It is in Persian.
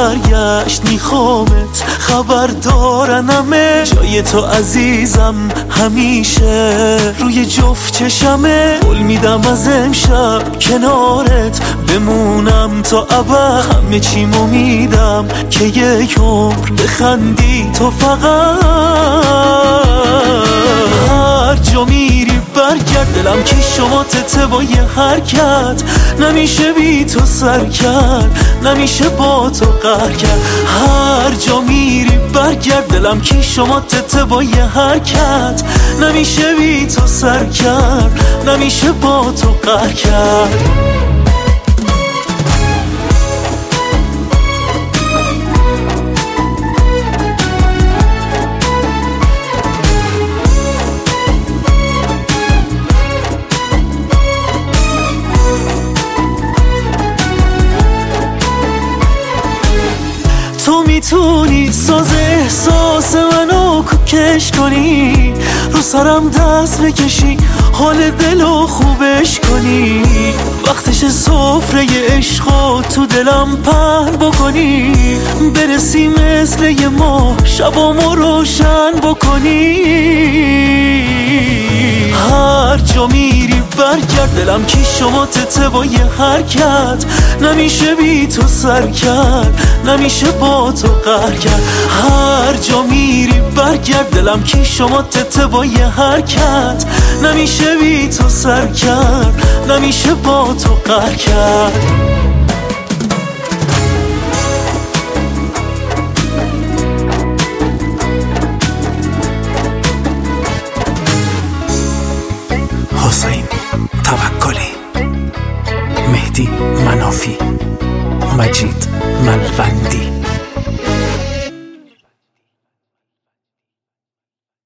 برگشت میخوامت، خبر دارنمه جای تو عزیزم همیشه روی جفت چشمه. قول میدم از امشب کنارت بمونم تا ابد، همه چیمو میدم که یک عمر بخندی تو فقط. هر جا میری برگرد، دلم که شما تته با یه حرکت، نمیشه بی تو سر کرد، نمیشه با تو قهر کرد. هر جا میری برگرد، دلم که شما تته با یه حرکت، نمیشه بی تو سر کرد، نمیشه با تو قهر کرد. تو میتونی ساز احساس منو کوکش کنی، رو سرم دست بکشی، حال دلو خوبش کنی، وقتش سفره عشقو تو دلم پهن بکنی، برسی مثل یه ماه شبامو روشن بکنی. هر جا میری برگرد، دلم که شما تته با یه حرکت، نمیشه بی تو سر کرد، نمیشه با تو قهر کرد. هر جا میری برگرد، دلم که شما تته با یه حرکت، نمیشه بی تو سر کرد، نمیشه با تو قهر کرد. حسین توکلی، مهدی منافی، مجید ملوندی.